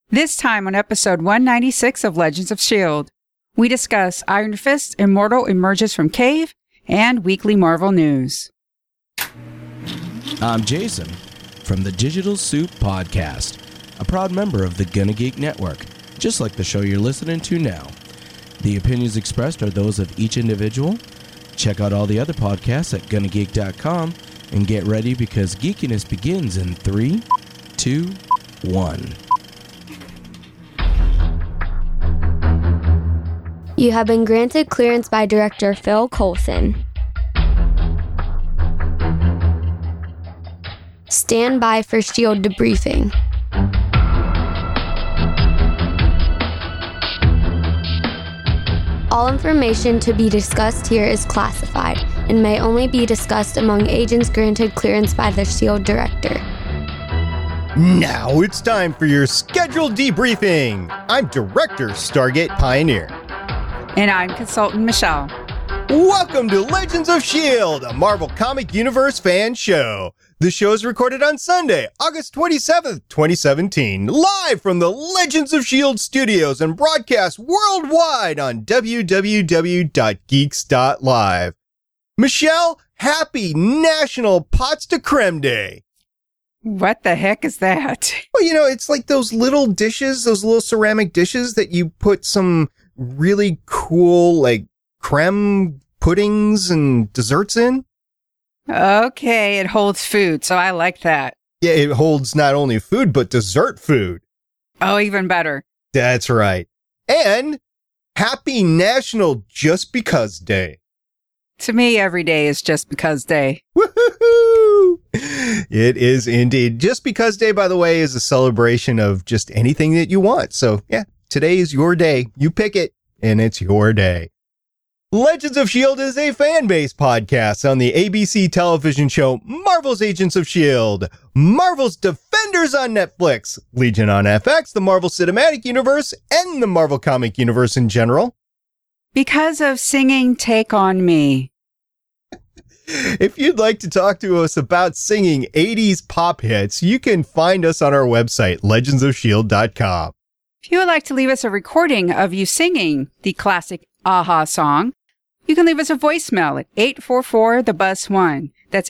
This time on episode 196 of Legends of S.H.I.E.L.D., we discuss Iron Fist Immortal Emerges from Cave and weekly Marvel news. I'm Jason from the Digital Soup Podcast, a proud member of the Gonna Geek Network, just like the show you're listening to now. The opinions expressed are those of each individual. Check out all the other podcasts at GonnaGeek.com and get ready because geekiness begins in 3, 2, 1. You have been granted clearance by director Phil Coulson. Stand by for S.H.I.E.L.D. debriefing. All information to be discussed here is classified and may only be discussed among agents granted clearance by the S.H.I.E.L.D. director. Now it's time for your scheduled debriefing. I'm Director Stargate Pioneer. And I'm Consultant Michelle. Welcome to Legends of S.H.I.E.L.D., a Marvel Comic Universe fan show. The show is recorded on Sunday, August 27th, 2017, live from the Legends of S.H.I.E.L.D. studios and broadcast worldwide on www.geeks.live. Michelle, happy National Pots de Creme Day. What the heck is that? Well, you know, it's like those little dishes, those little ceramic dishes that you put some really cool, like, creme puddings and desserts in. Okay, it holds food, so I like that. Yeah, it holds not only food, but dessert food. Oh, even better. That's right. And happy National Just Because Day. To me, every day is Just Because Day. Woohoo! It is indeed. Just Because Day, by the way, is a celebration of just anything that you want. So, yeah, today is your day. You pick it, and it's your day. Legends of S.H.I.E.L.D. is a fan-based podcast on the ABC television show Marvel's Agents of S.H.I.E.L.D., Marvel's Defenders on Netflix, Legion on FX, the Marvel Cinematic Universe, and the Marvel Comic Universe in general. Because of singing Take On Me. If you'd like to talk to us about singing 80s pop hits, you can find us on our website, legendsofshield.com. If you would like to leave us a recording of you singing the classic Aha song, you can leave us a voicemail at 844-THE-BUZZ-1. That's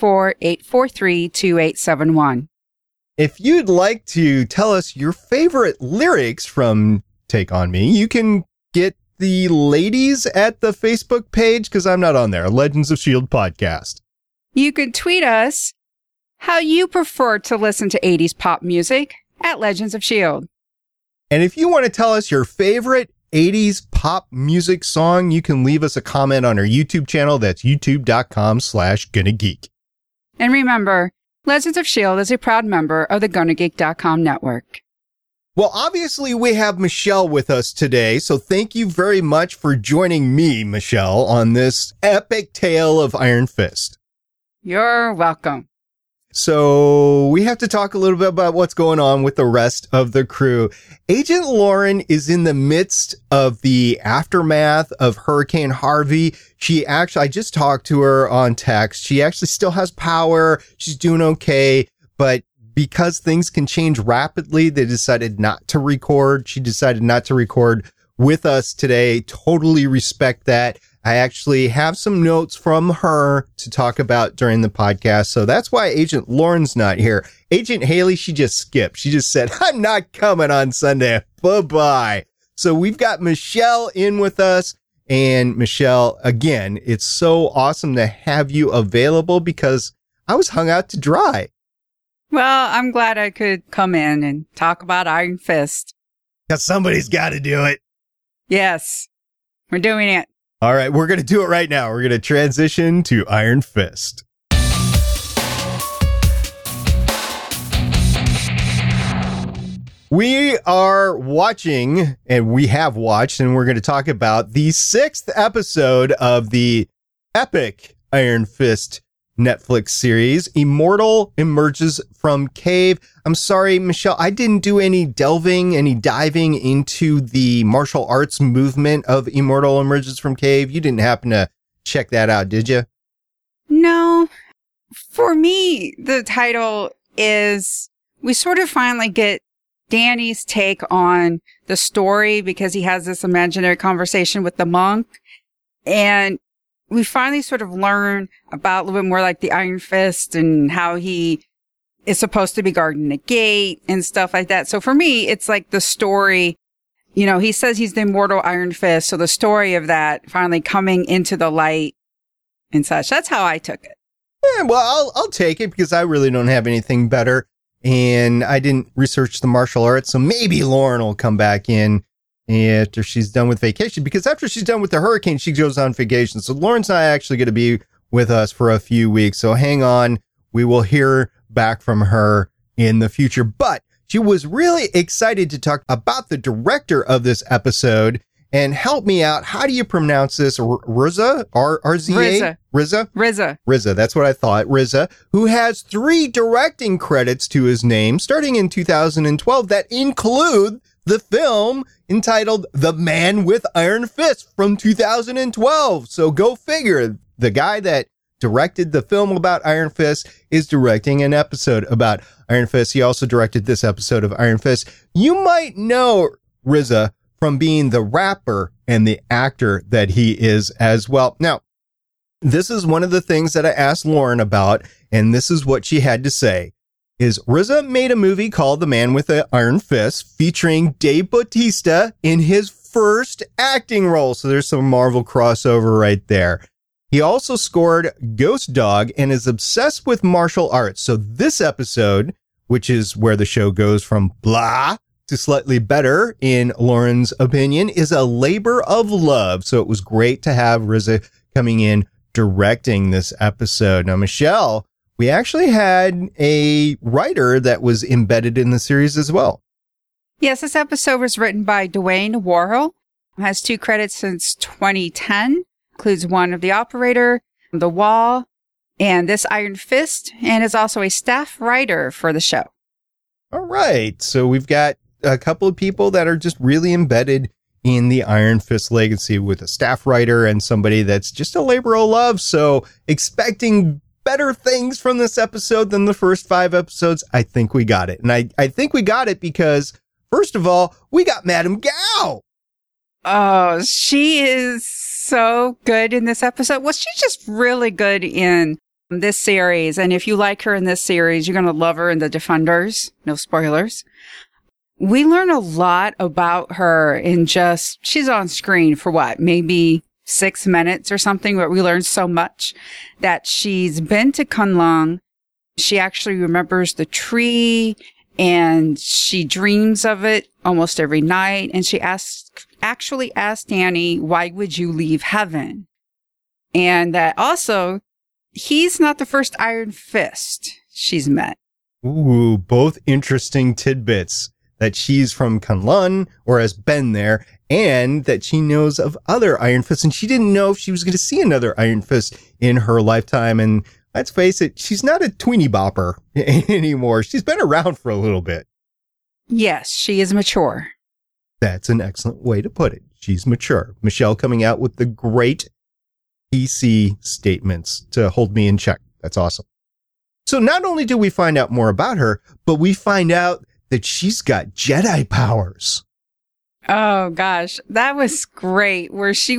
844-843-2871. If you'd like to tell us your favorite lyrics from Take On Me, you can get the ladies at the Facebook page, because I'm not on there, Legends of S.H.I.E.L.D. podcast. You can tweet us how you prefer to listen to 80s pop music at Legends of S.H.I.E.L.D. And if you want to tell us your favorite 80s pop music song, you can leave us a comment on our YouTube channel. That's youtube.com/GonnaGeek. And remember, Legends of S.H.I.E.L.D. is a proud member of the GonnaGeek.com network. Well, obviously, we have Michelle with us today, so thank you very much for joining me, Michelle, on this epic tale of Iron Fist. You're welcome. So we have to talk a little bit about what's going on with the rest of the crew. Agent Lauren is in the midst of the aftermath of Hurricane Harvey. I just talked to her on text. She actually still has power. She's doing okay, but because things can change rapidly, they decided not to record. She decided not to record with us today. Totally respect that. I actually have some notes from her to talk about during the podcast. So that's why Agent Lauren's not here. Agent Haley, she just skipped. She just said, I'm not coming on Sunday. Bye-bye. So we've got Michelle in with us. And Michelle, again, it's so awesome to have you available because I was hung out to dry. Well, I'm glad I could come in and talk about Iron Fist. Because somebody's got to do it. Yes, we're doing it. All right, we're going to do it right now. We're going to transition to Iron Fist. We are watching, and we have watched, and we're going to talk about the 6th episode of the epic Iron Fist Netflix series, Immortal Emerges from Cave. I'm sorry, Michelle, I didn't do any diving into the martial arts movement of Immortal Emerges from Cave. You didn't happen to check that out, did you? No. For me, the title is, we sort of finally get Danny's take on the story because he has this imaginary conversation with the monk. And we finally sort of learn about a little bit more like the Iron Fist and how he is supposed to be guarding the gate and stuff like that. So for me, it's like the story, you know, he says he's the immortal Iron Fist. So the story of that finally coming into the light and such. That's how I took it. Yeah, well, I'll take it because I really don't have anything better. And I didn't research the martial arts. So maybe Lauren will come back in after she's done with vacation, because after she's done with the hurricane, she goes on vacation. So Lauren's not actually going to be with us for a few weeks. So hang on. We will hear back from her in the future. But she was really excited to talk about the director of this episode and help me out. How do you pronounce this? RZA? R-Z-A? RZA? RZA. That's what I thought. RZA, who has 3 directing credits to his name starting in 2012 that include the film entitled The Man with Iron Fist from 2012. So go figure. The guy that directed the film about Iron Fist is directing an episode about Iron Fist. He also directed this episode of Iron Fist. You might know RZA from being the rapper and the actor that he is as well. Now, this is one of the things that I asked Lauren about, and this is what she had to say. Is RZA made a movie called The Man with the Iron Fist featuring Dave Bautista in his first acting role. So there's some Marvel crossover right there. He also scored Ghost Dog and is obsessed with martial arts. So this episode, which is where the show goes from blah to slightly better, in Lauren's opinion, is a labor of love. So it was great to have RZA coming in directing this episode. Now, Michelle, we actually had a writer that was embedded in the series as well. Yes, this episode was written by Dwayne Warhol. It has 2 credits since 2010. Includes one of The Operator, The Wall, and this Iron Fist, and is also a staff writer for the show. All right. So we've got a couple of people that are just really embedded in the Iron Fist legacy, with a staff writer and somebody that's just a labor of love. So expecting better things from this episode than the first 5 episodes. I think we got it. And I think we got it because, first of all, we got Madame Gao. Oh, she is so good in this episode. Well, she's just really good in this series. And if you like her in this series, you're going to love her in The Defenders. No spoilers. We learn a lot about her in just, she's on screen for what, maybe 6 minutes or something, but we learn so much that she's been to Kunlun. She actually remembers the tree and she dreams of it almost every night. And she actually asked Danny, why would you leave heaven? And that also, he's not the first Iron Fist she's met. Ooh, both interesting tidbits. That she's from Kunlun or has been there, and that she knows of other Iron Fists, and she didn't know if she was going to see another Iron Fist in her lifetime. And let's face it, she's not a tweeny bopper anymore. She's been around for a little bit. Yes, she is mature. That's an excellent way to put it. She's mature. Michelle coming out with the great PC statements to hold me in check. That's awesome. So not only do we find out more about her, but we find out that she's got Jedi powers. Oh gosh, that was great. Where she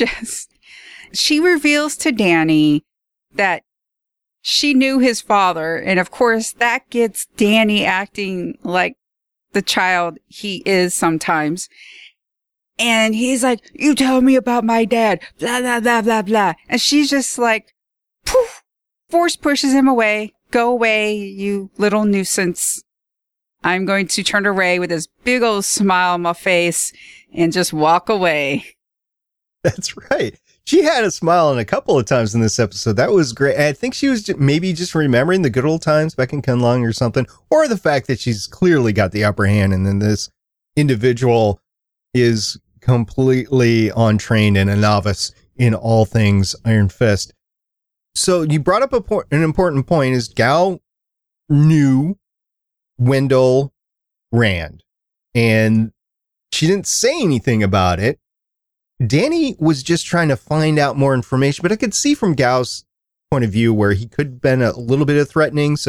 reveals to Danny that she knew his father. And of course that gets Danny acting like the child he is sometimes. And he's like, you tell me about my dad, blah, blah, blah, blah, blah. And she's just like, poof, force pushes him away. Go away, you little nuisance. I'm going to turn away with this big old smile on my face and just walk away. That's right. She had a smile on a couple of times in this episode. That was great. I think she was maybe just remembering the good old times back in Kunlun or something, or the fact that she's clearly got the upper hand, and then this individual is completely untrained and a novice in all things Iron Fist. So you brought up an important point, is Gao knew Wendell Rand, and she didn't say anything about it. Danny was just trying to find out more information, but I could see from Gao's point of view where he could have been a little bit of threatening. So,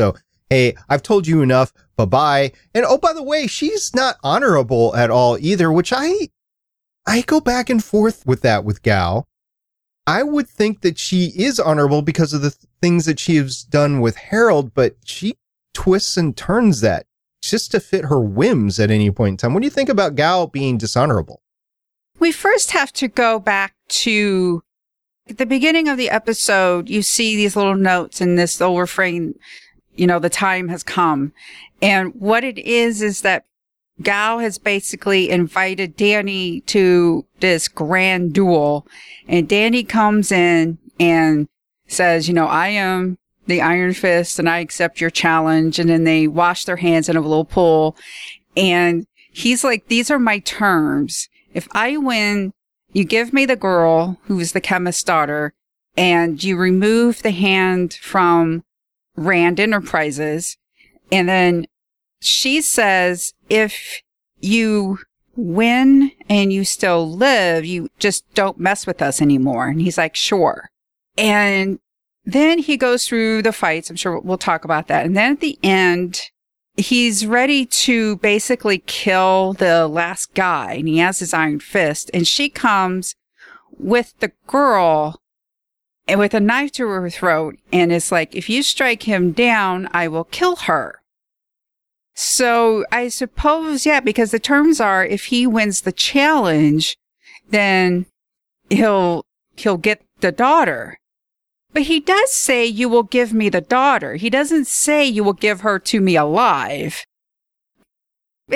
hey, I've told you enough. Bye-bye. And oh, by the way, she's not honorable at all either, which I go back and forth with that with Gao. I would think that she is honorable because of the things that she has done with Harold, but she twists and turns that just to fit her whims at any point in time. What do you think about Gao being dishonorable? We first have to go back to at the beginning of the episode. You see these little notes in this little refrain, the time has come. And what it is that Gao has basically invited Danny to this grand duel. And Danny comes in and says, I am the Iron Fist and I accept your challenge. And then they wash their hands in a little pool. And he's like, these are my terms. If I win, you give me the girl who is the chemist's daughter and you remove the hand from Rand Enterprises. And then she says, if you win and you still live, you just don't mess with us anymore. And he's like, sure. And then he goes through the fights. I'm sure we'll talk about that. And then at the end, he's ready to basically kill the last guy. And he has his iron fist. And she comes with the girl and with a knife to her throat. And it's like, if you strike him down, I will kill her. So I suppose, because the terms are if he wins the challenge, then he'll get the daughter. But he does say you will give me the daughter. He doesn't say you will give her to me alive. But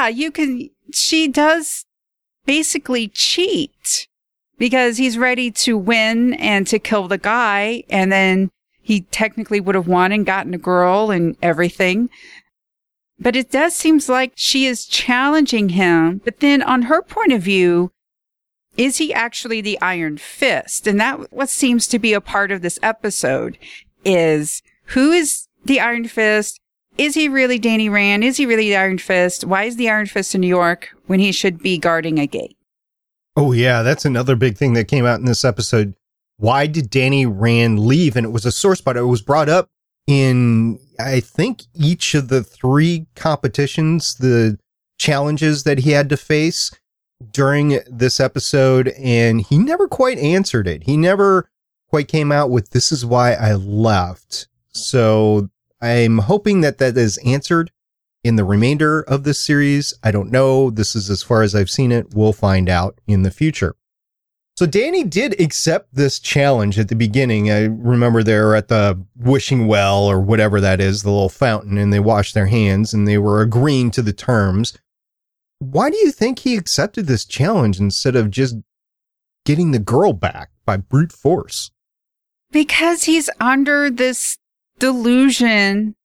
she does basically cheat because he's ready to win and to kill the guy. And then he technically would have won and gotten a girl and everything. But it does seem like she is challenging him. But then on her point of view, is he actually the Iron Fist? And that what seems to be a part of this episode is who is the Iron Fist? Is he really Danny Rand? Is he really the Iron Fist? Why is the Iron Fist in New York when he should be guarding a gate? Oh, yeah, that's another big thing that came out in this episode. Why did Danny Rand leave? And it was a sore spot. It was brought up in, I think, each of the 3 competitions, the challenges that he had to face during this episode, and he never quite answered it. He never quite came out with, this is why I left. So I'm hoping that is answered in the remainder of this series. I don't know. This is as far as I've seen it. We'll find out in the future. So Danny did accept this challenge at the beginning. I remember they were at the wishing well or whatever that is, the little fountain, and they washed their hands and they were agreeing to the terms. Why do you think he accepted this challenge instead of just getting the girl back by brute force? Because he's under this delusion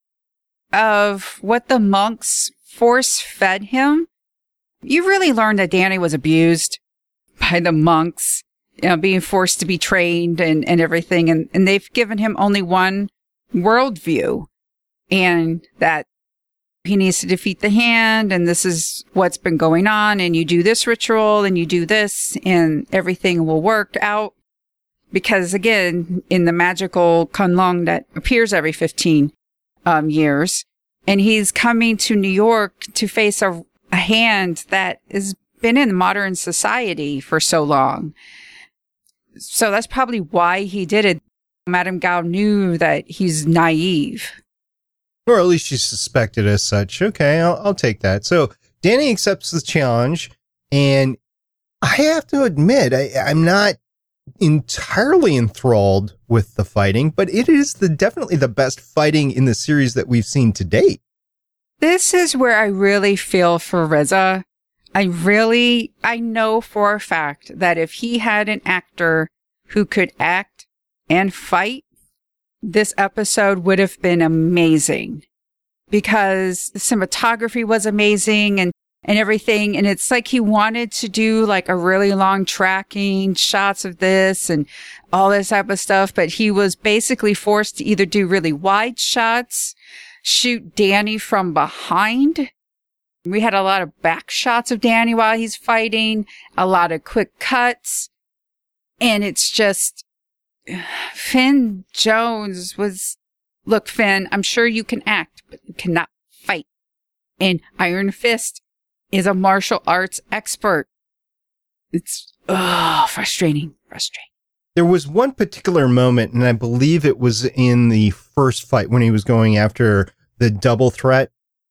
of what the monks force fed him. You really learned that Danny was abused by the monks, being forced to be trained and everything. And they've given him only one worldview, and that he needs to defeat the hand. And this is what's been going on. And you do this ritual and you do this and everything will work out. Because again, in the magical Kunlun that appears every 15 years, and he's coming to New York to face a hand that has been in modern society for so long. So that's probably why he did it. Madame Gao knew that he's naive. Or at least she suspected as such. Okay, I'll take that. So Danny accepts the challenge, and I have to admit, I'm not entirely enthralled with the fighting, but it is definitely the best fighting in the series that we've seen to date. This is where I really feel for Reza. I know for a fact that if he had an actor who could act and fight, this episode would have been amazing, because the cinematography was amazing and everything. And it's like he wanted to do like a really long tracking shots of this and all this type of stuff. But he was basically forced to either do really wide shots, shoot Danny from behind. We had a lot of back shots of Danny while he's fighting, a lot of quick cuts. And it's just, Finn Jones was Look, Finn, I'm sure you can act, but you cannot fight. And Iron Fist is a martial arts expert. It's frustrating. There was one particular moment, and I believe it was in the first fight when he was going after the double threat.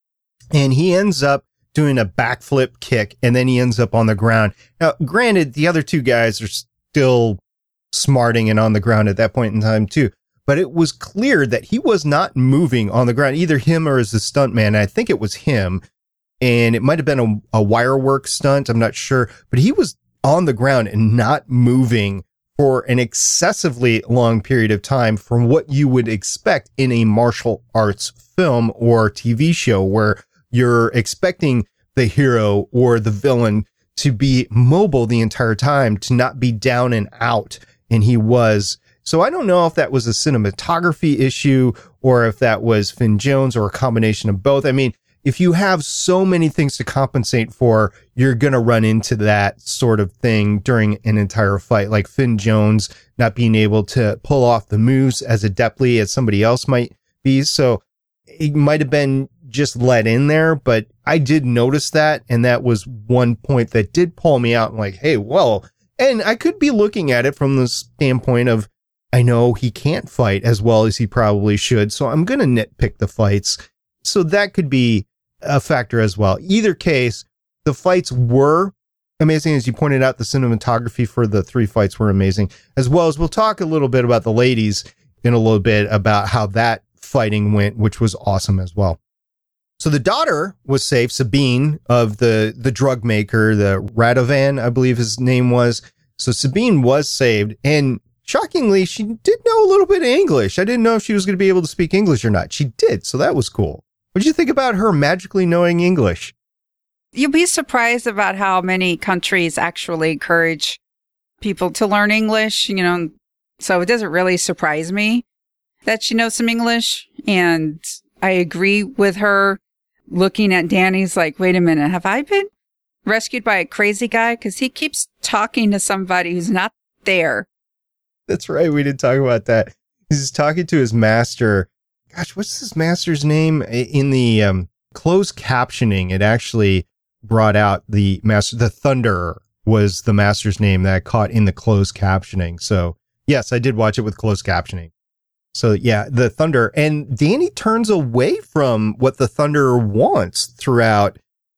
And he ends up doing a backflip kick, and then he ends up on the ground. Now, granted, the other two guys are still smarting and on the ground at that point in time, too. But it was clear that he was not moving on the ground, either him or as a stuntman. I think it was him. And it might have been a wire work stunt. I'm not sure. But he was on the ground and not moving for an excessively long period of time from what you would expect in a martial arts film or TV show, where you're expecting the hero or the villain to be mobile the entire time, to not be down and out. And he was. So I don't know if that was a cinematography issue or if that was Finn Jones or a combination of both. I mean, if you have so many things to compensate for, you're going to run into that sort of thing during an entire fight, like Finn Jones not being able to pull off the moves as adeptly as somebody else might be. So it might have been just let in there, but I did notice that. And that was one point that did pull me out. I'm like, hey, well, and I could be looking at it from the standpoint of, I know he can't fight as well as he probably should, so I'm going to nitpick the fights. So that could be a factor as well. Either case, the fights were amazing. As you pointed out, the cinematography for the 3 fights were amazing, as well as we'll talk a little bit about the ladies in a little bit about how that fighting went, which was awesome as well. So the daughter was saved, Sabine, of the drug maker, the Radovan, I believe his name was. So Sabine was saved, and shockingly, she did know a little bit of English. I didn't know if she was going to be able to speak English or not. She did, so that was cool. What did you think about her magically knowing English? You'll be surprised about how many countries actually encourage people to learn English, so it doesn't really surprise me that she knows some English. And I agree with her looking at Danny's like, wait a minute, have I been rescued by a crazy guy? Because he keeps talking to somebody who's not there. That's right. We did talk about that. He's talking to his master. Gosh, what's his master's name? In the closed captioning, it actually brought out the master. The Thunderer was the master's name that I caught in the closed captioning. So yes, I did watch it with closed captioning. So yeah, the Thunderer. And Danny turns away from what the Thunderer wants throughout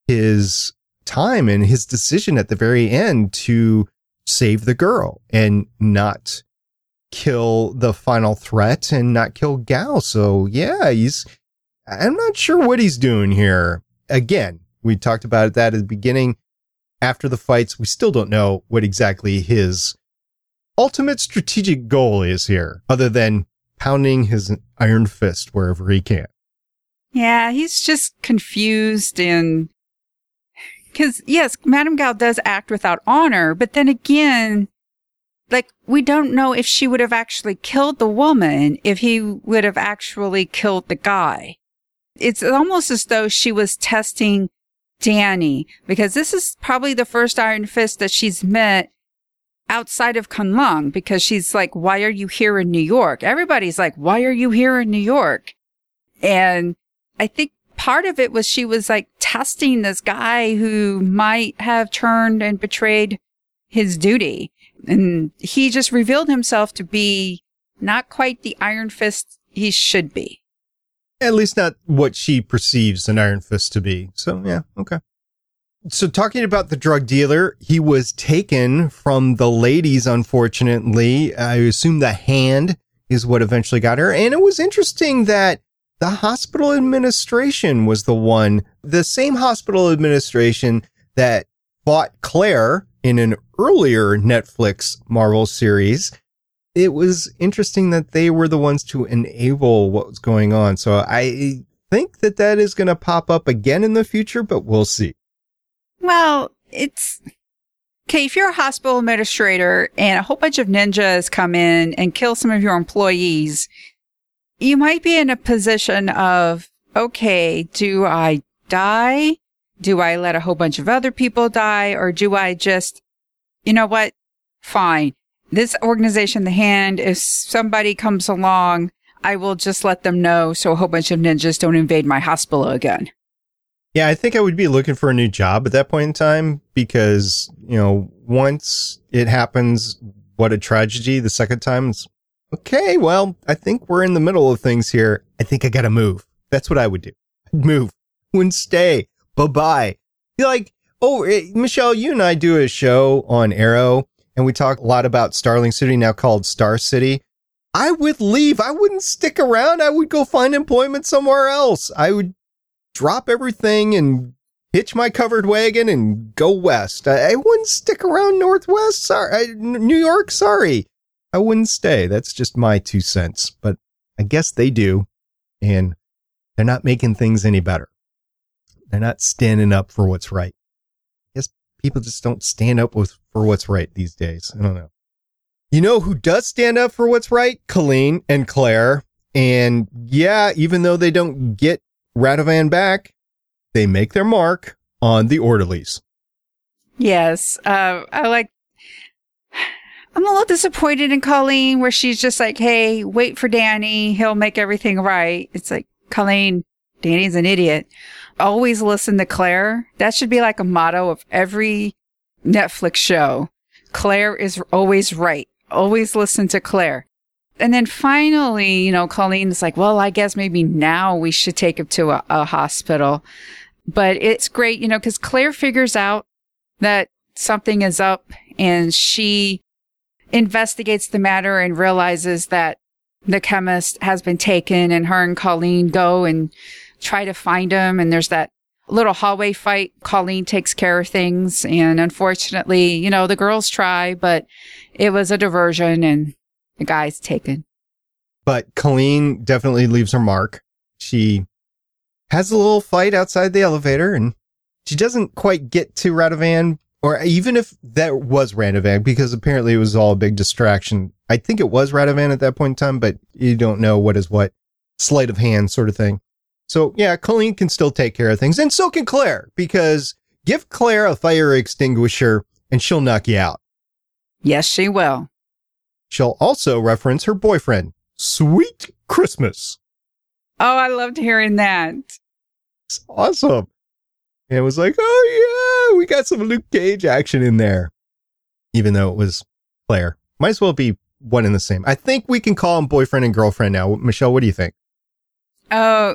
his time and his decision at the very end to save the girl and not kill the final threat and not kill Gal. So yeah, I'm not sure what he's doing here. Again, we talked about that at the beginning. After the fights, we still don't know what exactly his ultimate strategic goal is here, other than pounding his iron fist wherever he can. Yeah, he's just confused, and because yes, Madame Gal does act without honor, but then again, like, we don't know if she would have actually killed the woman if he would have actually killed the guy. It's almost as though she was testing Danny, because this is probably the first Iron Fist that she's met outside of Kunlun, because she's like, why are you here in New York? Everybody's like, why are you here in New York? And I think part of it was she was like testing this guy who might have turned and betrayed his duty. And he just revealed himself to be not quite the Iron Fist he should be. At least not what she perceives an Iron Fist to be. So, yeah, okay. So talking about the drug dealer, he was taken from the ladies, unfortunately. I assume the hand is what eventually got her. And it was interesting that the hospital administration was the same hospital administration that fought Claire in an earlier Netflix Marvel series. It was interesting that they were the ones to enable what was going on. So I think that is going to pop up again in the future, but we'll see. Well, it's okay. If you're a hospital administrator and a whole bunch of ninjas come in and kill some of your employees, you might be in a position of, okay, do I die? Do I let a whole bunch of other people die? Or do I just, you know what? Fine. This organization, The Hand, if somebody comes along, I will just let them know so a whole bunch of ninjas don't invade my hospital again. Yeah, I think I would be looking for a new job at that point in time because, once it happens, what a tragedy. The second time, it's okay, well, I think we're in the middle of things here. I think I got to move. That's what I would do. I'd move. Wouldn't stay. Bye-bye. You're like, Michelle, you and I do a show on Arrow, and we talk a lot about Starling City, now called Star City. I would leave. I wouldn't stick around. I would go find employment somewhere else. I would drop everything and hitch my covered wagon and go west. I wouldn't stick around Northwest. Sorry. New York. Sorry. I wouldn't stay. That's just my 2 cents, but I guess they do. And they're not making things any better. They're not standing up for what's right. I guess people just don't stand up for what's right these days. I don't know. You know who does stand up for what's right? Colleen and Claire. And yeah, even though they don't get Radovan back, they make their mark on the orderlies. Yes. I'm a little disappointed in Colleen where she's just like, hey, wait for Danny. He'll make everything right. It's like, Colleen, Danny's an idiot. Always listen to Claire. That should be like a motto of every Netflix show. Claire is always right. Always listen to Claire. And then finally, Colleen is like, well, I guess maybe now we should take him to a hospital. But it's great, because Claire figures out that something is up and she investigates the matter and realizes that the chemist has been taken, and her and Colleen go and try to find him. And there's that little hallway fight. Colleen takes care of things. And unfortunately, the girls try, but it was a diversion and the guy's taken. But Colleen definitely leaves her mark. She has a little fight outside the elevator, and she doesn't quite get to Radovan, or even if that was Radovan, because apparently it was all a big distraction. I think it was Radovan at that point in time, but you don't know what is what. Sleight of hand sort of thing. So yeah, Colleen can still take care of things, and so can Claire, because give Claire a fire extinguisher and she'll knock you out. Yes, she will. She'll also reference her boyfriend, Sweet Christmas. Oh, I loved hearing that. It's awesome. And it was like, oh yeah, we got some Luke Cage action in there. Even though it was Claire. Might as well be one and the same. I think we can call them boyfriend and girlfriend now. Michelle, what do you think? Oh,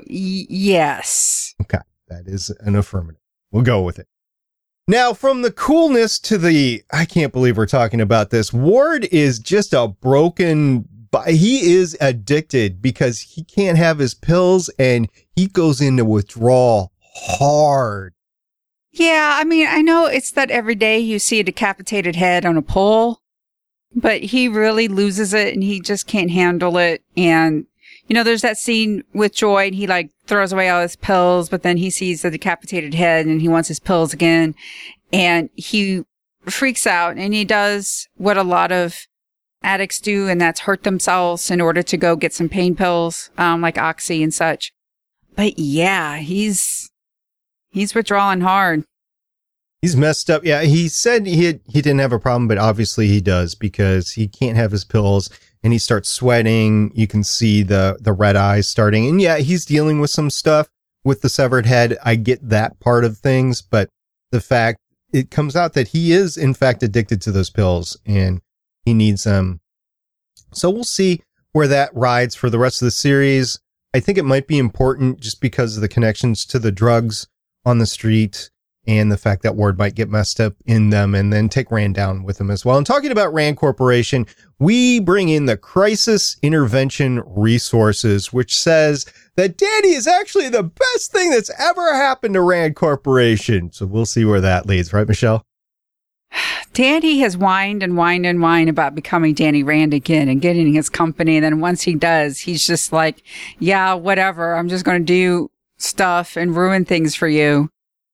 yes. Okay, that is an affirmative. We'll go with it. Now, from the coolness to the, I can't believe we're talking about this. Ward is just a broken, he is addicted because he can't have his pills and he goes into withdrawal hard. Yeah, I know it's that every day you see a decapitated head on a pole, but he really loses it and he just can't handle it. And there's that scene with Joy and he throws away all his pills, but then he sees the decapitated head and he wants his pills again. And he freaks out and he does what a lot of addicts do, and that's hurt themselves in order to go get some pain pills, like Oxy and such. But yeah, he's withdrawing hard. He's messed up. Yeah, he said he didn't have a problem, but obviously he does because he can't have his pills. And he starts sweating. You can see the red eyes starting. And yeah, he's dealing with some stuff with the severed head. I get that part of things, but the fact it comes out that he is in fact addicted to those pills and he needs them. So we'll see where that rides for the rest of the series. I think it might be important just because of the connections to the drugs on the street and the fact that Ward might get messed up in them and then take Rand down with him as well. And talking about Rand Corporation, we bring in the Crisis Intervention Resources, which says that Danny is actually the best thing that's ever happened to Rand Corporation. So we'll see where that leads, right, Michelle? Danny has whined and whined and whined about becoming Danny Rand again and getting his company. And then once he does, he's just like, yeah, whatever. I'm just going to do stuff and ruin things for you.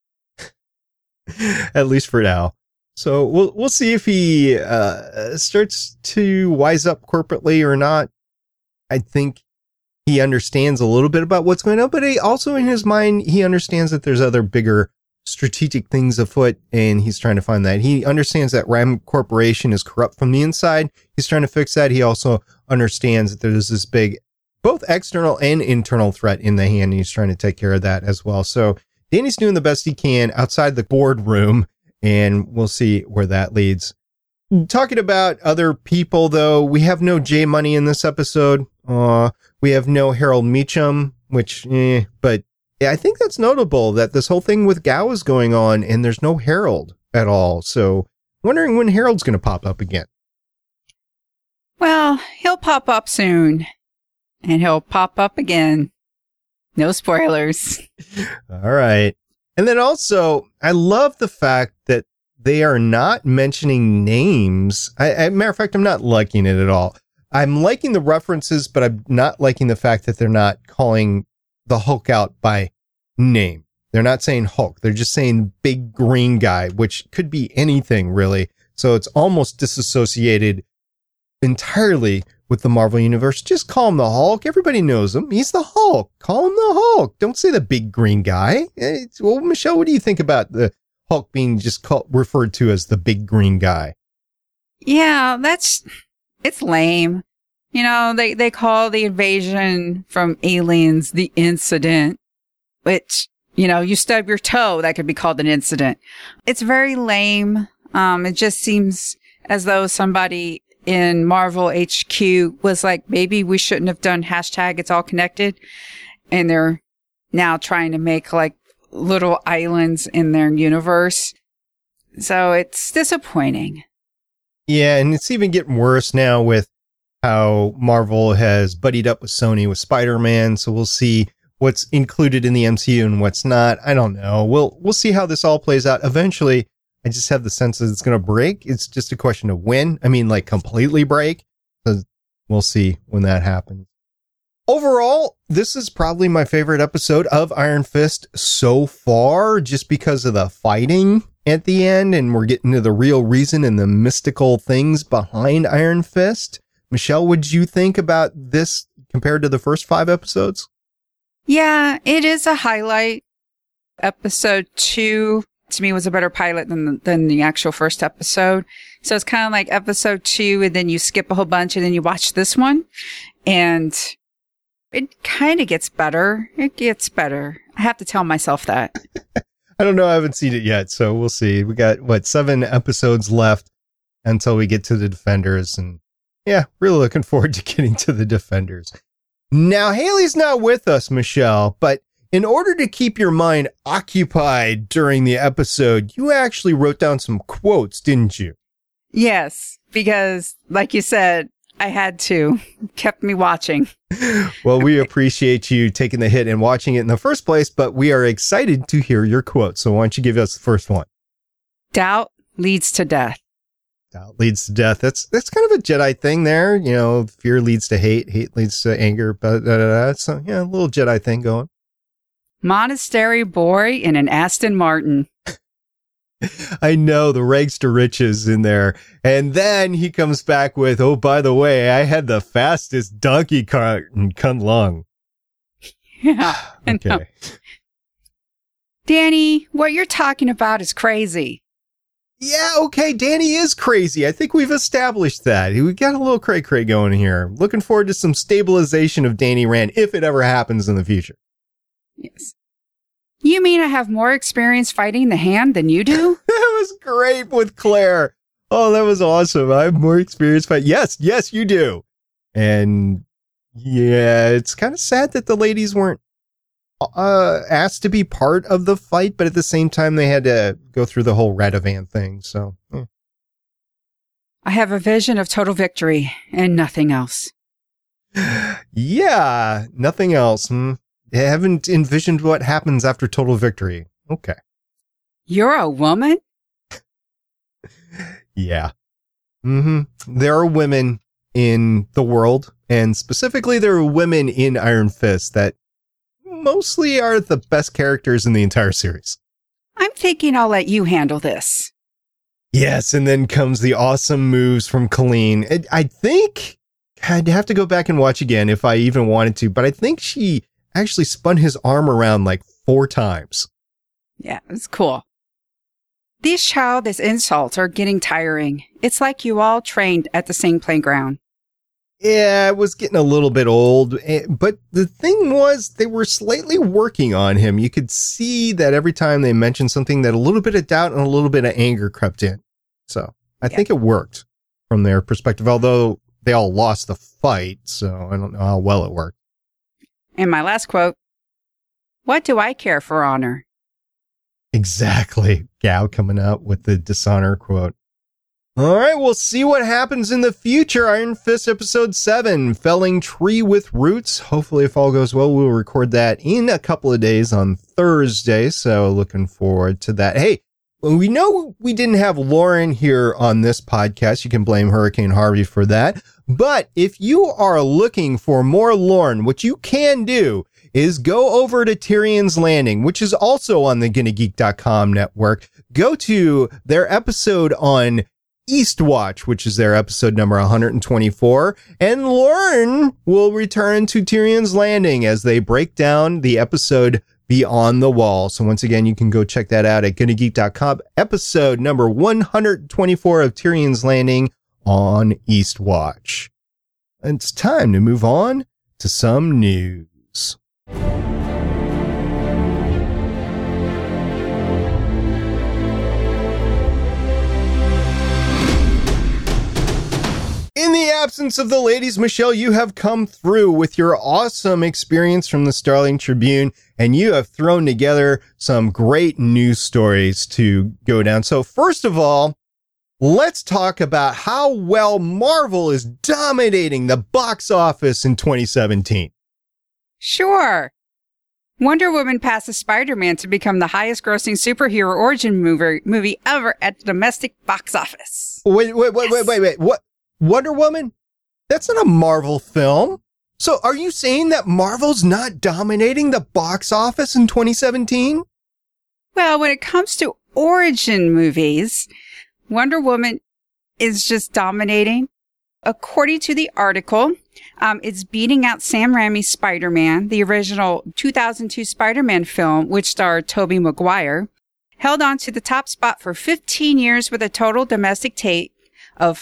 At least for now. So we'll see if he starts to wise up corporately or not. I think he understands a little bit about what's going on, but he also in his mind, he understands that there's other bigger strategic things afoot, and he's trying to find that. He understands that Rand Corporation is corrupt from the inside. He's trying to fix that. He also understands that there's this big both external and internal threat in the hand. And he's trying to take care of that as well. So Danny's doing the best he can outside the boardroom, and we'll see where that leads. Talking about other people, though, we have no J Money in this episode. We have no Harold Meacham, which, but yeah, I think that's notable that this whole thing with Gao is going on and there's no Harold at all. So wondering when Harold's going to pop up again. Well, he'll pop up soon, and he'll pop up again. No spoilers. All right. And then also, I love the fact that they are not mentioning names. Matter of fact, I'm not liking it at all. I'm liking the references, but I'm not liking the fact that they're not calling the Hulk out by name. They're not saying Hulk. They're just saying big green guy, which could be anything, really. So it's almost disassociated entirely with the Marvel Universe. Just call him the Hulk. Everybody knows him. He's the Hulk. Call him the Hulk. Don't say the big green guy. Well, Michelle, what do you think about the Hulk being just referred to as the big green guy? Yeah, it's lame. You know, they call the invasion from aliens the incident, which, you know, you stub your toe, that could be called an incident. It's very lame. It just seems as though somebody in Marvel HQ was like, maybe we shouldn't have done hashtag it's all connected. And they're now trying to make like little islands in their universe. So it's disappointing. Yeah, and it's even getting worse now with how Marvel has buddied up with Sony with Spider-Man. So we'll see what's included in the MCU and what's not. I don't know. We'll see how this all plays out. Eventually, I just have the sense that it's going to break. It's just a question of when. I mean, like completely break. So we'll see when that happens. Overall, this is probably my favorite episode of Iron Fist so far, just because of the fighting at the end, and we're getting to the real reason and the mystical things behind Iron Fist. Michelle, what did you think about this compared to the first 5 episodes? Yeah, it is a highlight. Episode 2, to me, was a better pilot than the actual first episode. So it's kind of like episode 2, and then you skip a whole bunch, and then you watch this one, and it kind of gets better. It gets better. I have to tell myself that. I don't know. I haven't seen it yet, so we'll see. We got, 7 episodes left until we get to the Defenders, and yeah, really looking forward to getting to the Defenders. Now, Haley's not with us, Michelle, but in order to keep your mind occupied during the episode, you actually wrote down some quotes, didn't you? Yes, because like you said, I had to. Kept me watching. Well, we appreciate you taking the hit and watching it in the first place, but we are excited to hear your quote. So why don't you give us the first one? Doubt leads to death. Doubt leads to death. That's kind of a Jedi thing there. You know, fear leads to hate. Hate leads to anger. So, yeah, a little Jedi thing going. Monastery boy in an Aston Martin. I know, the rags to riches in there. And then he comes back with, oh, by the way, I had the fastest donkey cart in Kunlun. Yeah. Okay. Danny, what you're talking about is crazy. Yeah, okay, Danny is crazy. I think we've established that. We got a little cray-cray going here. Looking forward to some stabilization of Danny Rand, if it ever happens in the future. Yes. You mean I have more experience fighting the Hand than you do? That was great with Claire. Oh, that was awesome. I have more experience fighting. Yes, you do. And yeah, it's kind of sad that the ladies weren't asked to be part of the fight, but at the same time, they had to go through the whole Radovan thing. So, I have a vision of total victory and nothing else. Yeah, nothing else. I haven't envisioned what happens after total victory. Okay. You're a woman? Yeah. There are women in the world, and specifically there are women in Iron Fist that mostly are the best characters in the entire series. I'm thinking I'll let you handle this. Yes, and then comes the awesome moves from Colleen. I think I'd have to go back and watch again if I even wanted to, but I think she actually spun his arm around like 4 times. Yeah, it's cool. These childish insults are getting tiring. It's like you all trained at the same playground. Yeah, it was getting a little bit old, but the thing was they were slightly working on him. You could see that every time they mentioned something that a little bit of doubt and a little bit of anger crept in. So I think it worked from their perspective, although they all lost the fight. So I don't know how well it worked. And my last quote, what do I care for honor? Exactly. Gao coming out with the dishonor quote. All right, we'll see what happens in the future. Iron Fist episode 7, Felling Tree with Roots. Hopefully, if all goes well, we'll record that in a couple of days on Thursday. So looking forward to that. Hey, we know we didn't have Lauren here on this podcast. You can blame Hurricane Harvey for that. But if you are looking for more Lauren, what you can do is go over to Tyrion's Landing, which is also on the GonnaGeek.com network. Go to their episode on Eastwatch, which is their episode number 124, and Lauren will return to Tyrion's Landing as they break down the episode Beyond the Wall. So once again, you can go check that out at GonnaGeek.com, episode number 124 of Tyrion's Landing on Eastwatch. And it's time to move on to some news. In the absence of the ladies, Michelle, you have come through with your awesome experience from the Starling Tribune, and you have thrown together some great news stories to go down. So first of all, let's talk about how well Marvel is dominating the box office in 2017. Sure. Wonder Woman passes Spider-Man to become the highest grossing superhero origin movie ever at the domestic box office. Wait. What? Wonder Woman? That's not a Marvel film. So are you saying that Marvel's not dominating the box office in 2017? Well, when it comes to origin movies, Wonder Woman is just dominating. According to the article, it's beating out Sam Raimi's Spider-Man, the original 2002 Spider-Man film, which starred Tobey Maguire, held on to the top spot for 15 years with a total domestic take of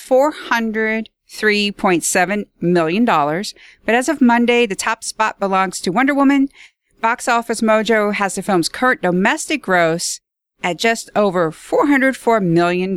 $403.7 million. But as of Monday, the top spot belongs to Wonder Woman. Box Office Mojo has the film's current domestic gross at just over $404 million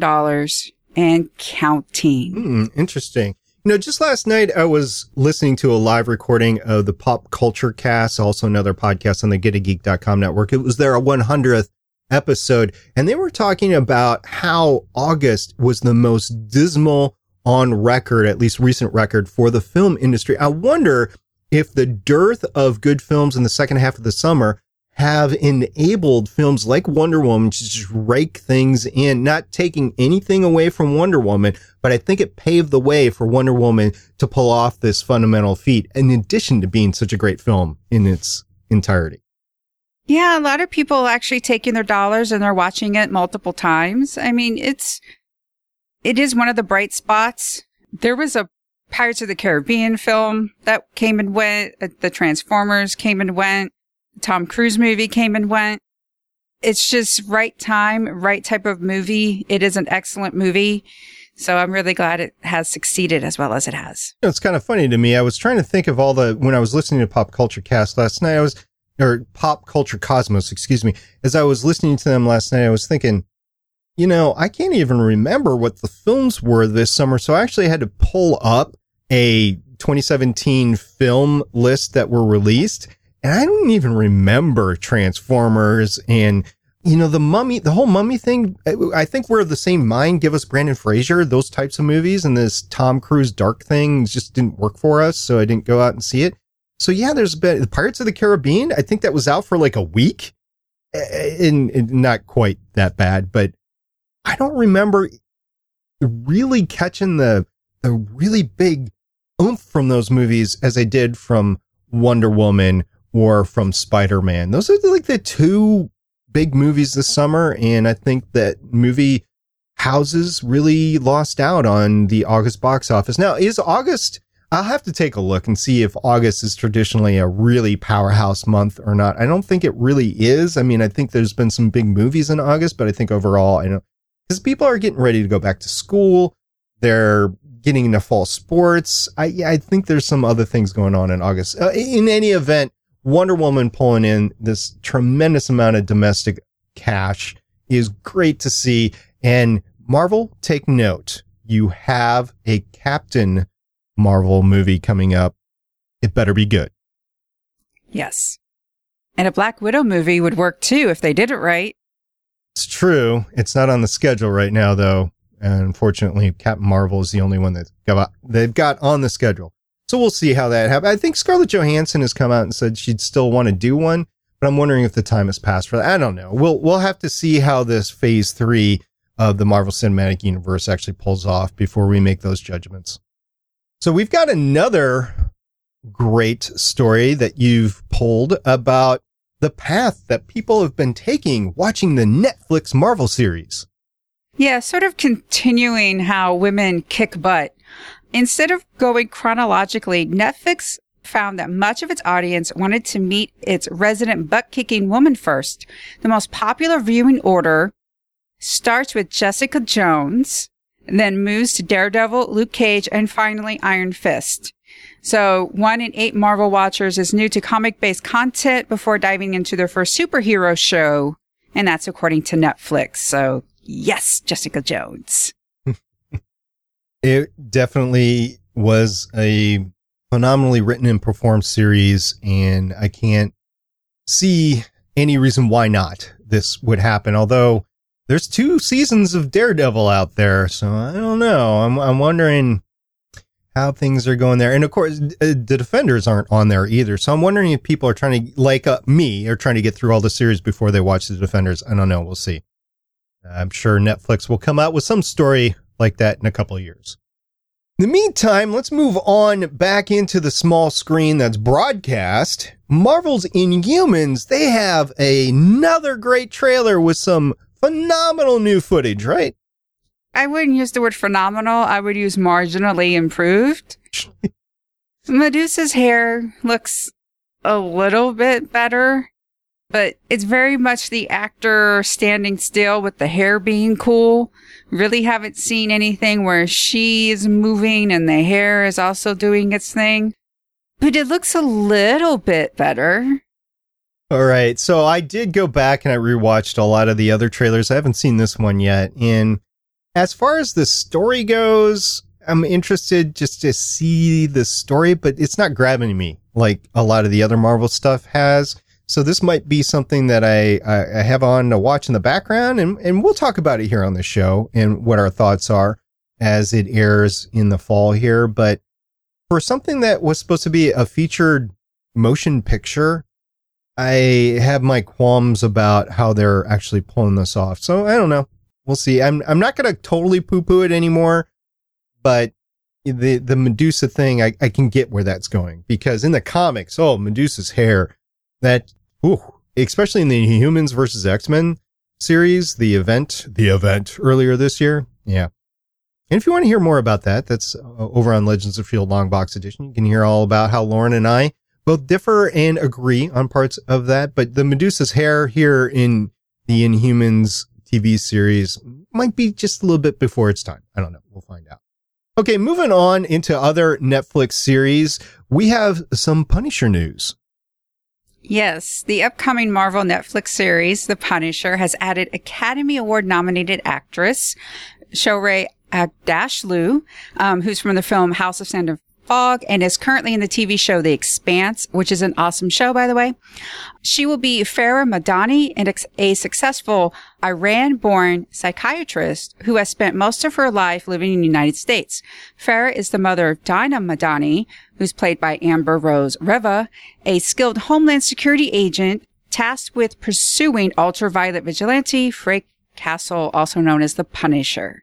and counting. Interesting. You know, just last night I was listening to a live recording of the Pop Culture Cast, also another podcast on the GetAGeek.com network. It was their 100th episode, and they were talking about how August was the most dismal on record, at least recent record, for the film industry. I wonder if the dearth of good films in the second half of the summer have enabled films like Wonder Woman to just rake things in, not taking anything away from Wonder Woman, but I think it paved the way for Wonder Woman to pull off this fundamental feat, in addition to being such a great film in its entirety. Yeah, a lot of people actually taking their dollars and they're watching it multiple times. I mean, it is one of the bright spots. There was a Pirates of the Caribbean film that came and went. The Transformers came and went. The Tom Cruise movie came and went. It's just right time, right type of movie. It is an excellent movie. So I'm really glad it has succeeded as well as it has. It's kind of funny to me. I was trying to think of when I was listening to Pop Culture Cast last night, or Pop Culture Cosmos, excuse me. As I was listening to them last night, I was thinking, you know, I can't even remember what the films were this summer. So I actually had to pull up a 2017 film list that were released. And I don't even remember Transformers and, you know, the whole Mummy thing. I think we're of the same mind. Give us Brandon Fraser, those types of movies. And this Tom Cruise Dark thing just didn't work for us. So I didn't go out and see it. So yeah, there's been the Pirates of the Caribbean. I think that was out for like a week, and not quite that bad, but I don't remember really catching the really big oomph from those movies as I did from Wonder Woman or from Spider-Man. Those are like the two big movies this summer, and I think that movie houses really lost out on the August box office. Now, is August... I'll have to take a look and see if August is traditionally a really powerhouse month or not. I don't think it really is. I mean, I think there's been some big movies in August, but I think overall, I know, because people are getting ready to go back to school. They're getting into fall sports. I think there's some other things going on in August. In any event, Wonder Woman pulling in this tremendous amount of domestic cash is great to see. And Marvel, take note. You have a Captain Marvel movie coming up. It better be good. Yes. And a Black Widow movie would work too if they did it right. It's true. It's not on the schedule right now, though. And unfortunately, Captain Marvel is the only one they've got on the schedule. So we'll see how that happens. I think Scarlett Johansson has come out and said she'd still want to do one, but I'm wondering if the time has passed for that. I don't know. We'll have to see how this phase 3 of the Marvel Cinematic Universe actually pulls off before we make those judgments. So we've got another great story that you've pulled about the path that people have been taking watching the Netflix Marvel series. Yeah, sort of continuing how women kick butt. Instead of going chronologically, Netflix found that much of its audience wanted to meet its resident butt-kicking woman first. The most popular viewing order starts with Jessica Jones, then moves to Daredevil, Luke Cage, and finally Iron Fist. So 1 in 8 Marvel watchers is new to comic-based content before diving into their first superhero show, and that's according to Netflix. So yes, Jessica Jones. It definitely was a phenomenally written and performed series, and I can't see any reason why not this would happen. Although there's 2 seasons of Daredevil out there, so I don't know. I'm wondering how things are going there. And of course, the Defenders aren't on there either. So I'm wondering if people are trying to, like me, are trying to get through all the series before they watch the Defenders. I don't know. We'll see. I'm sure Netflix will come out with some story like that in a couple of years. In the meantime, let's move on back into the small screen that's broadcast. Marvel's Inhumans, they have another great trailer with some phenomenal new footage, right? I wouldn't use the word phenomenal. I would use marginally improved. Medusa's hair looks a little bit better, but it's very much the actor standing still with the hair being cool. Really haven't seen anything where she's moving and the hair is also doing its thing. But it looks a little bit better. All right. So I did go back and I rewatched a lot of the other trailers. I haven't seen this one yet. And as far as the story goes, I'm interested just to see the story, but it's not grabbing me like a lot of the other Marvel stuff has. So this might be something that I have on to watch in the background, and we'll talk about it here on the show and what our thoughts are as it airs in the fall here. But for something that was supposed to be a featured motion picture, I have my qualms about how they're actually pulling this off. So I don't know. We'll see. I'm not going to totally poo-poo it anymore, but the Medusa thing, I can get where that's going, because in the comics, Medusa's hair, that, especially in the Humans versus X-Men series, the event earlier this year. Yeah. And if you want to hear more about that, that's over on Legends of S.H.I.E.L.D. Long Box Edition. You can hear all about how Lauren and I both differ and agree on parts of that. But the Medusa's hair here in the Inhumans TV series might be just a little bit before its time. I don't know. We'll find out. Okay, moving on into other Netflix series, we have some Punisher news. Yes, the upcoming Marvel Netflix series, The Punisher, has added Academy Award nominated actress Shohreh Aghdashloo, who's from the film House of Sand and Fog and is currently in the TV show The Expanse, which is an awesome show, by the way. She will be Farah Madani, and a successful Iran-born psychiatrist who has spent most of her life living in the United States. Farah is the mother of Dinah Madani, who's played by Amber Rose Reva, a skilled Homeland Security agent tasked with pursuing ultraviolet vigilante Frank Castle, also known as the Punisher.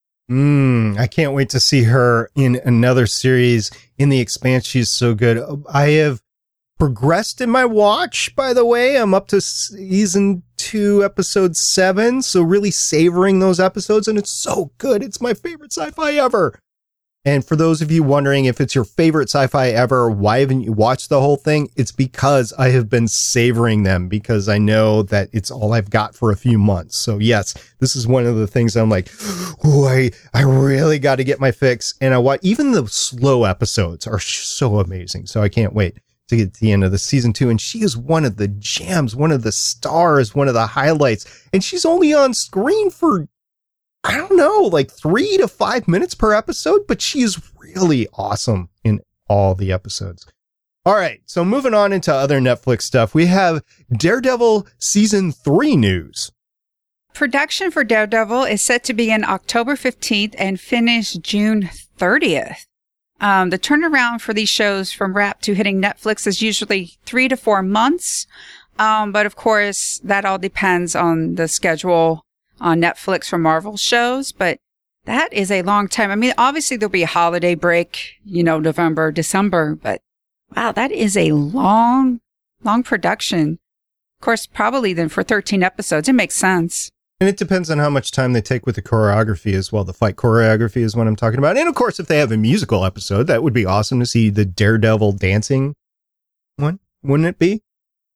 I can't wait to see her in another series in The Expanse. She's so good. I have progressed in my watch, by the way. I'm up to season 2, episode 7. So really savoring those episodes, and it's so good. It's my favorite sci-fi ever. And for those of you wondering if it's your favorite sci-fi ever, why haven't you watched the whole thing? It's because I have been savoring them because I know that it's all I've got for a few months. So yes, this is one of the things I'm like, oh, I really got to get my fix. And even the slow episodes are so amazing. So I can't wait to get to the end of the season 2. And she is one of the gems, one of the stars, one of the highlights. And she's only on screen for, I don't know, like 3 to 5 minutes per episode, but she's really awesome in all the episodes. All right. So moving on into other Netflix stuff, we have Daredevil season 3 news. Production for Daredevil is set to begin October 15th and finish June 30th. The turnaround for these shows from wrap to hitting Netflix is usually 3 to 4 months. But of course, that all depends on the schedule on Netflix for Marvel shows. But that is a long time. I mean, obviously there'll be a holiday break, November, December. But wow, that is a long production. Of course, probably then for 13 episodes, it makes sense. And it depends on how much time they take with the choreography as well. The fight choreography is what I'm talking about. And of course, if they have a musical episode, that would be awesome to see the Daredevil dancing one, wouldn't it be?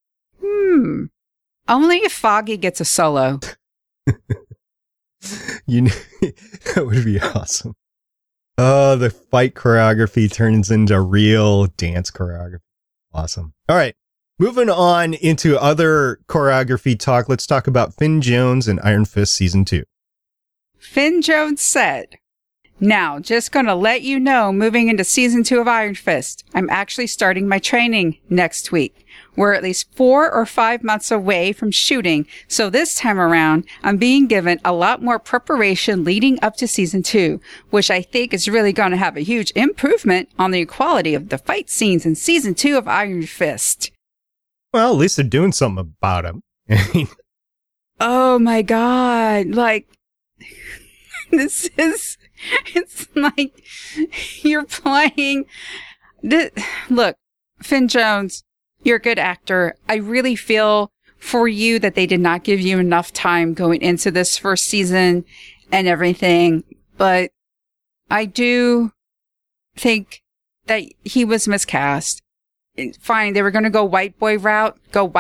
Only if Foggy gets a solo. That would be awesome. Oh, the fight choreography turns into real dance choreography. Awesome. All right. Moving on into other choreography talk, let's talk about Finn Jones and Iron Fist Season 2. Finn Jones said, "Now, just gonna let you know, moving into Season 2 of Iron Fist, I'm actually starting my training next week. We're at least 4 or 5 months away from shooting, so this time around, I'm being given a lot more preparation leading up to Season 2, which I think is really going to have a huge improvement on the quality of the fight scenes in Season 2 of Iron Fist." Well, at least they're doing something about him. Oh my God. Like, it's like you're playing. Look, Finn Jones, you're a good actor. I really feel for you that they did not give you enough time going into this first season and everything. But I do think that he was miscast. Fine, they were going to go white boy route.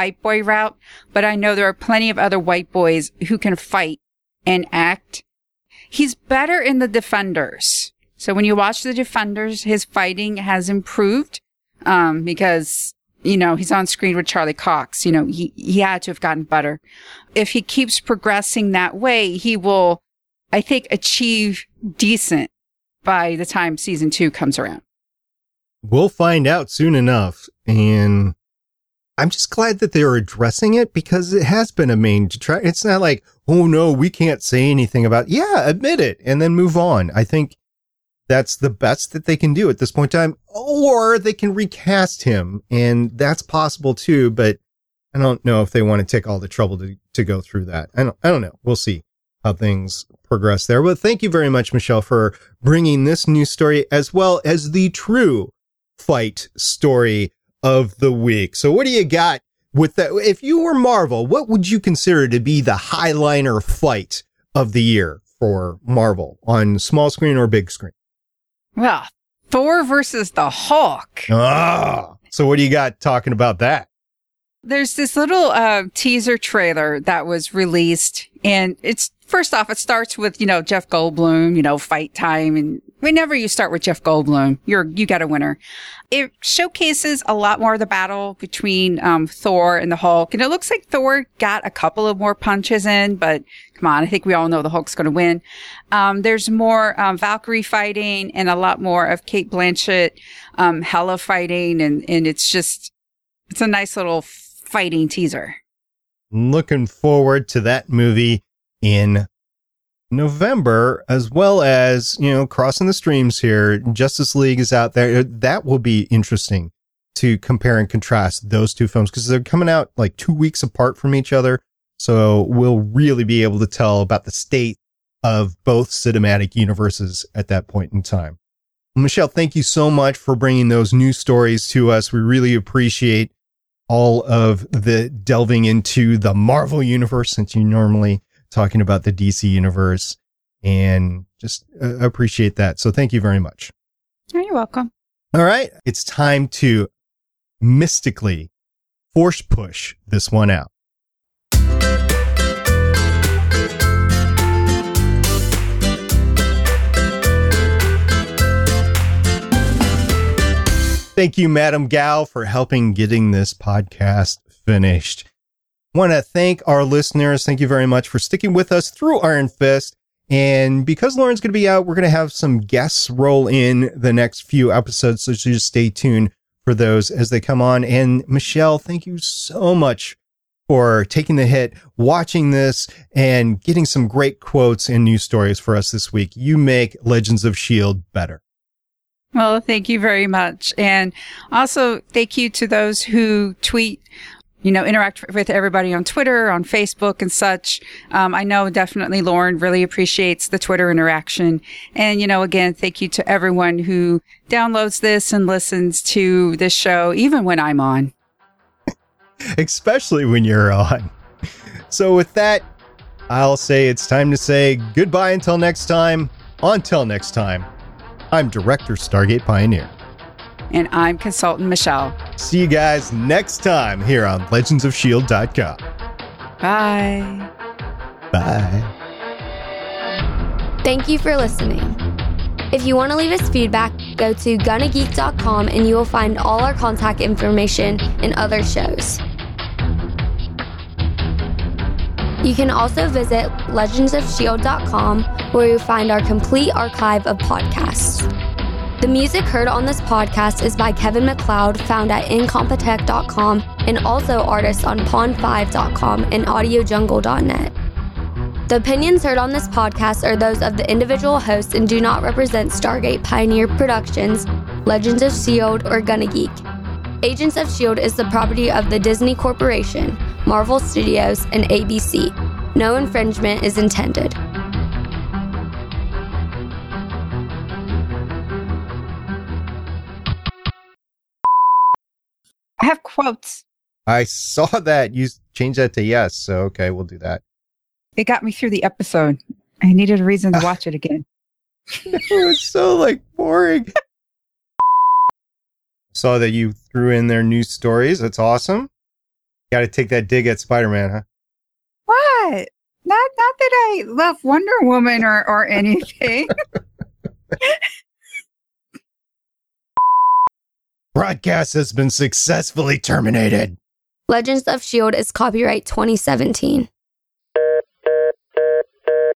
But I know there are plenty of other white boys who can fight and act. He's better in the Defenders. So when you watch the Defenders, his fighting has improved, because, he's on screen with Charlie Cox. He had to have gotten better. If he keeps progressing that way, he will, I think, achieve decent by the time Season 2 comes around. We'll find out soon enough, and I'm just glad that they're addressing it because it has been a main detractor. It's not like, oh no, we can't say anything about it. Yeah, admit it and then move on. I think that's the best that they can do at this point in time, or they can recast him, and that's possible too, but I don't know if they want to take all the trouble to go through that. I don't know. We'll see how things progress there. But thank you very much, Michelle, for bringing this news story as well as the true fight story of the week. So what do you got with that? If you were Marvel, what would you consider to be the highliner fight of the year for Marvel on small screen or big screen? Well, Thor versus the Hulk. So what do you got talking about that? There's this little teaser trailer that was released, and it's first off, it starts with, Jeff Goldblum, fight time, and whenever you start with Jeff Goldblum, you got a winner. It showcases a lot more of the battle between Thor and the Hulk, and it looks like Thor got a couple of more punches in, but come on, I think we all know the Hulk's going to win. There's more Valkyrie fighting and a lot more of Cate Blanchett, Hela fighting, and it's a nice little fighting teaser. Looking forward to that movie in November, as well as, crossing the streams here. Justice League is out there. That will be interesting to compare and contrast those two films because they're coming out like 2 weeks apart from each other. So we'll really be able to tell about the state of both cinematic universes at that point in time. Michelle, thank you so much for bringing those news stories to us. We really appreciate all of the delving into the Marvel universe, since you normally talking about the DC universe, and just appreciate that. So thank you very much. Oh, you're welcome. All right. It's time to mystically force push this one out. Thank you, Madam Gal, for helping getting this podcast finished. Want to thank our listeners. Thank you very much for sticking with us through Iron Fist. And because Lauren's going to be out, we're going to have some guests roll in the next few episodes. So just stay tuned for those as they come on. And Michelle, thank you so much for taking the hit, watching this, and getting some great quotes and news stories for us this week. You make Legends of S.H.I.E.L.D. better. Well, thank you very much. And also thank you to those who tweet, interact with everybody on Twitter, on Facebook and such. I know definitely Lauren really appreciates the Twitter interaction. And, again, thank you to everyone who downloads this and listens to this show, even when I'm on. Especially when you're on. So with that, I'll say it's time to say goodbye until next time. Until next time, I'm Director Stargate Pioneer. And I'm Consultant Michelle. See you guys next time here on legendsofshield.com. Bye. Bye. Thank you for listening. If you want to leave us feedback, go to gonnageek.com and you will find all our contact information and other shows. You can also visit legendsofshield.com where you'll find our complete archive of podcasts. The music heard on this podcast is by Kevin MacLeod, found at incompetech.com, and also artists on pond5.com and audiojungle.net. The opinions heard on this podcast are those of the individual hosts and do not represent Stargate Pioneer Productions, Legends of S.H.I.E.L.D., or Gonna Geek. Agents of S.H.I.E.L.D. is the property of the Disney Corporation, Marvel Studios, and ABC. No infringement is intended. I have quotes. I saw that. You changed that to yes. So, okay, we'll do that. It got me through the episode. I needed a reason to watch it again. It was so boring. Saw that you threw in their news stories. That's awesome. Got to take that dig at Spider-Man, huh? What? Not that I love Wonder Woman or anything. Broadcast has been successfully terminated. Legends of S.H.I.E.L.D. is copyright 2017.